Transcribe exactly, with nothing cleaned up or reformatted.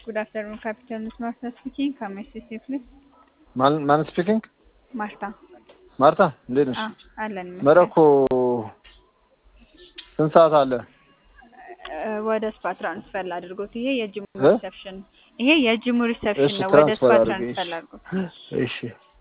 Good afternoon, Captain Martha speaking. Come assist you, please. ማን ማን ስፒኪንግ ማርታ ማርታ እንዴት ነሽ? አለን መረኮ ስንት ሰዓት አለ? ወደ ስፓ ትራንስፈር ላድርጎት። ይሄ የጅሙ ሪሰፕሽን ይሄ የጅሙ ሪሰፕሽን ነው። ወደ ስፓ ትራንስፈር ላድርጎት። እሺ